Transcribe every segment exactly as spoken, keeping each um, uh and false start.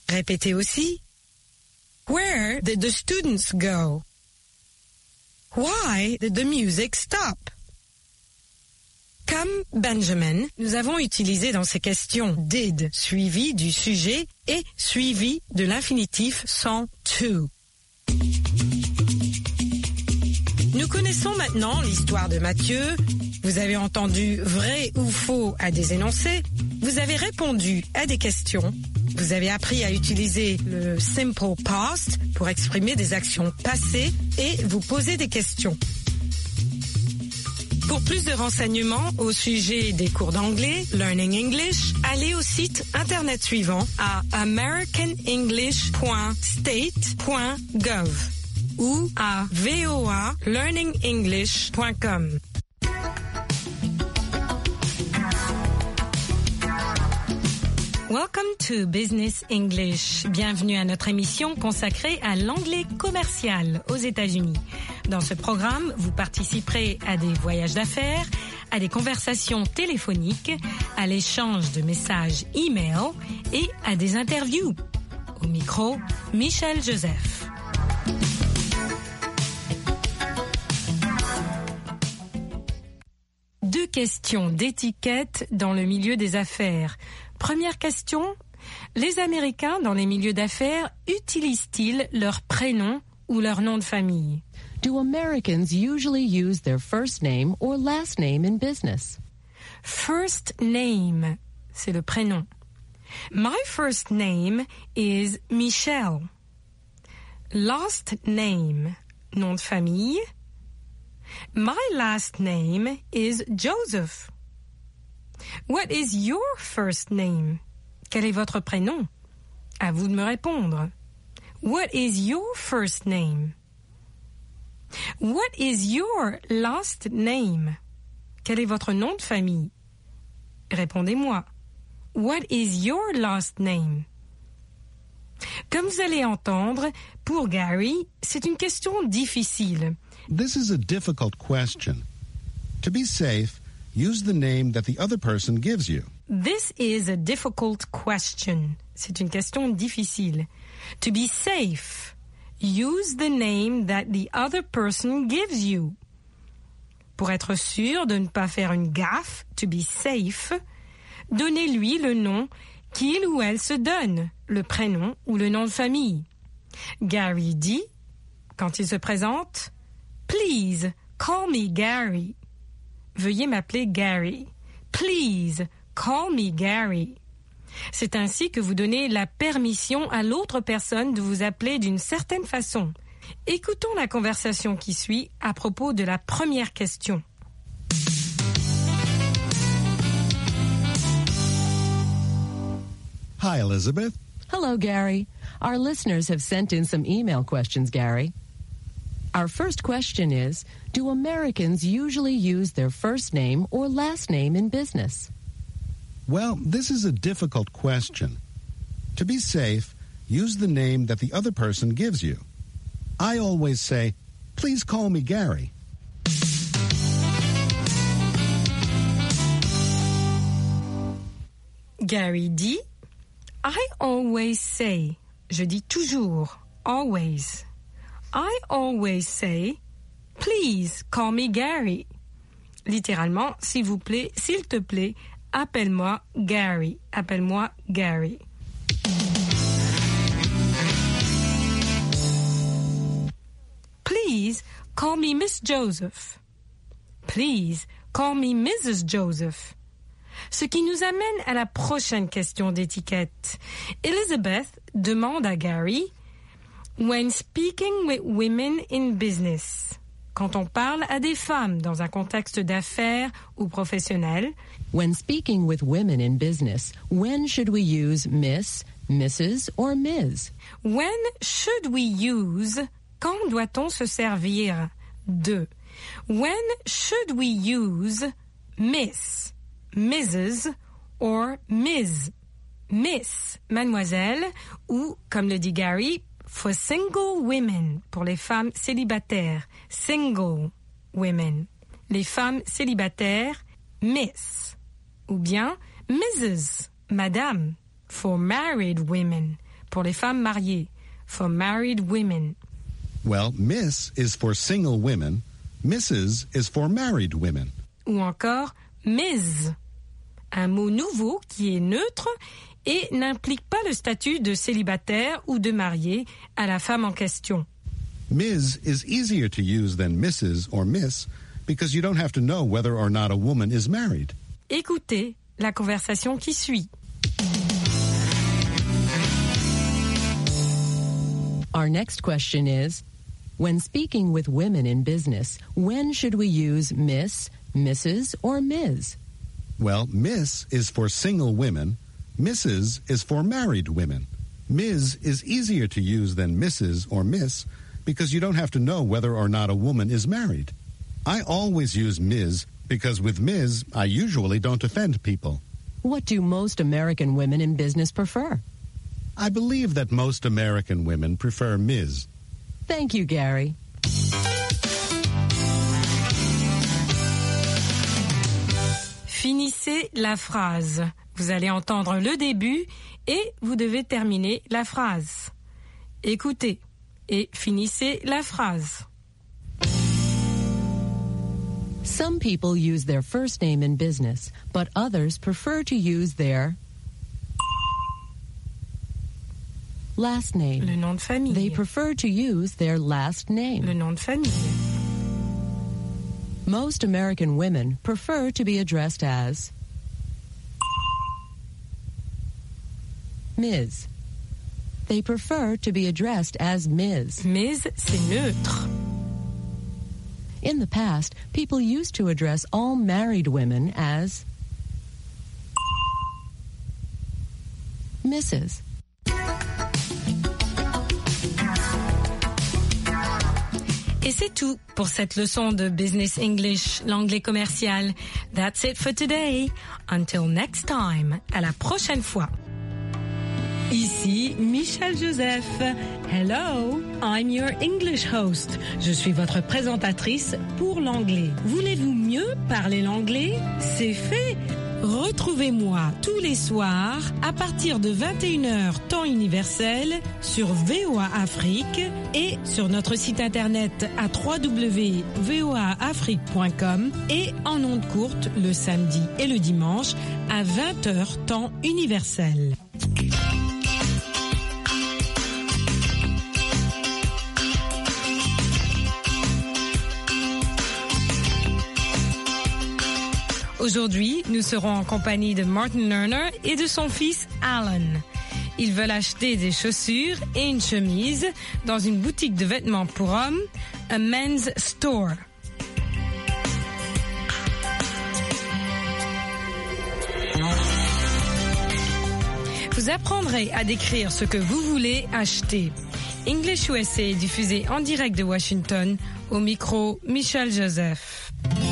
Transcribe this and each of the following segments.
Répétez aussi. Where did the students go? Why did the music stop? Comme Benjamin, nous avons utilisé dans ces questions did suivi du sujet et suivi de l'infinitif sans to. Nous connaissons maintenant l'histoire de Matthieu. Vous avez entendu vrai ou faux à des énoncés. Vous avez répondu à des questions. Vous avez appris à utiliser le simple past pour exprimer des actions passées et vous poser des questions. Pour plus de renseignements au sujet des cours d'anglais, Learning English, allez au site internet suivant à american english point state point gov ou à v o a learning english point com. Welcome to Business English. Bienvenue à notre émission consacrée à l'anglais commercial aux États-Unis. Dans ce programme, vous participerez à des voyages d'affaires, à des conversations téléphoniques, à l'échange de messages e-mail et à des interviews. Au micro, Michel Joseph. Deux questions d'étiquette dans le milieu des affaires. Première question, les Américains dans les milieux d'affaires utilisent-ils leur prénom ou leur nom de famille? Do Americans usually use their first name or last name in business? First name, c'est le prénom. My first name is Michelle. Last name, nom de famille. My last name is Joseph. What is your first name? Quel est votre prénom? À vous de me répondre. What is your first name? What is your last name? Quel est votre nom de famille? Répondez-moi. What is your last name? Comme vous allez entendre, pour Gary, c'est une question difficile. This is a difficult question. To be safe, use the name that the other person gives you. This is a difficult question. C'est une question difficile. To be safe, use the name that the other person gives you. Pour être sûr de ne pas faire une gaffe, to be safe, donnez-lui le nom qu'il ou elle se donne, le prénom ou le nom de famille. Gary dit, quand il se présente, « Please, call me Gary ». Veuillez m'appeler Gary. Please, call me Gary. C'est ainsi que vous donnez la permission à l'autre personne de vous appeler d'une certaine façon. Écoutons la conversation qui suit à propos de la première question. Hi, Elizabeth. Hello, Gary. Our listeners have sent in some email questions, Gary. Our first question is, do Americans usually use their first name or last name in business? Well, this is a difficult question. To be safe, use the name that the other person gives you. I always say, please call me Gary. Gary dit, I always say, je dis toujours, always. I always say, please call me Gary. Littéralement, s'il vous plaît, s'il te plaît, appelle-moi Gary. Appelle-moi Gary. Please call me Miss Joseph. Please call me Missus Joseph. Ce qui nous amène à la prochaine question d'étiquette. Elizabeth demande à Gary, when speaking with women in business, quand on parle à des femmes dans un contexte d'affaires ou professionnel, when speaking with women in business, when should we use Miss, Missus or Miz? When should we use, quand doit-on se servir de? When should we use Miss, Missus or Miz? Miss, mademoiselle, ou, comme le dit Gary, for single women, pour les femmes célibataires, single women. Les femmes célibataires, Miss. Ou bien Missus, madame, for married women. pour les femmes mariées. For married women. Well, Miss is for single women. Missus is for married women. Ou encore Miz, un mot nouveau qui est neutre et n'implique pas le statut de célibataire ou de marié à la femme en question. Miz is easier to use than Missus or Miss because you don't have to know whether or not a woman is married. Écoutez la conversation qui suit. Our next question is, when speaking with women in business, when should we use Miss, Missus, or Miz? Well, Miss is for single women. Missus is for married women. Miz is easier to use than Missus or Miss because you don't have to know whether or not a woman is married. I always use Miz because with Miz, I usually don't offend people. What do most American women in business prefer? I believe that most American women prefer Miz. Thank you, Gary. Finissez la phrase. Vous allez entendre le début et vous devez terminer la phrase. Écoutez et finissez la phrase. Some people use their first name in business, but others prefer to use their last name. Le nom de famille. They prefer to use their last name. Le nom de famille. Most American women prefer to be addressed as Miz. They prefer to be addressed as Miz. Miz, c'est neutre. In the past, people used to address all married women as Missus Et c'est tout pour cette leçon de Business English, l'anglais commercial. That's it for today. Until next time. À la prochaine fois. Ici Michel Joseph. Hello, I'm your English host. Je suis votre présentatrice pour l'anglais. Voulez-vous mieux parler l'anglais? C'est fait. Retrouvez-moi tous les soirs à partir de vingt et une heures temps universel sur V O A Afrique et sur notre site internet à w w w point v o a afrique point com et en ondes courtes le samedi et le dimanche à vingt heures temps universel. Aujourd'hui, nous serons en compagnie de Martin Lerner et de son fils Alan. Ils veulent acheter des chaussures et une chemise dans une boutique de vêtements pour hommes, a men's store. Vous apprendrez à décrire ce que vous voulez acheter. English U S A est diffusé en direct de Washington, au micro Michel Joseph.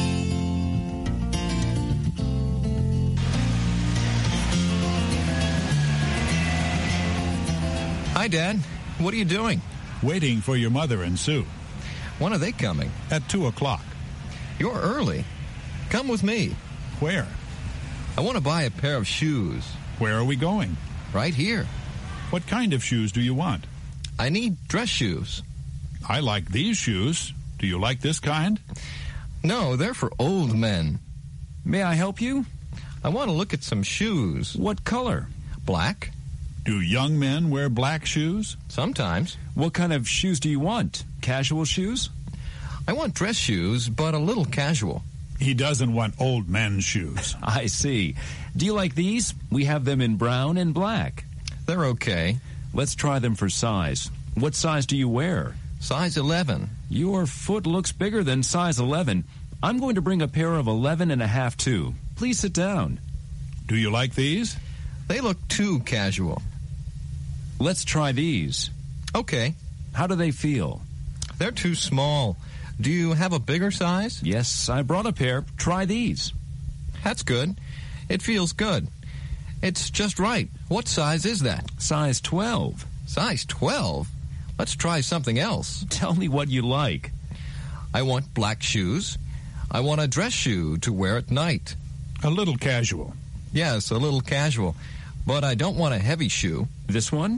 Hi, Dad. What are you doing? Waiting for your mother and Sue. When are they coming? At two o'clock. You're early. Come with me. Where? I want to buy a pair of shoes. Where are we going? Right here. What kind of shoes do you want? I need dress shoes. I like these shoes. Do you like this kind? No, they're for old men. May I help you? I want to look at some shoes. What color? Black. Do young men wear black shoes? Sometimes. What kind of shoes do you want? Casual shoes? I want dress shoes, but a little casual. He doesn't want old men's shoes. I see. Do you like these? We have them in brown and black. They're okay. Let's try them for size. What size do you wear? Size eleven. Your foot looks bigger than size eleven. I'm going to bring a pair of eleven and a half too. Please sit down. Do you like these? They look too casual. Let's try these. Okay. How do they feel? They're too small. Do you have a bigger size? Yes, I brought a pair. Try these. That's good. It feels good. It's just right. What size is that? Size twelve. Size twelve? Let's try something else. Tell me what you like. I want black shoes. I want a dress shoe to wear at night. A little casual. Yes, a little casual. But I don't want a heavy shoe. This one?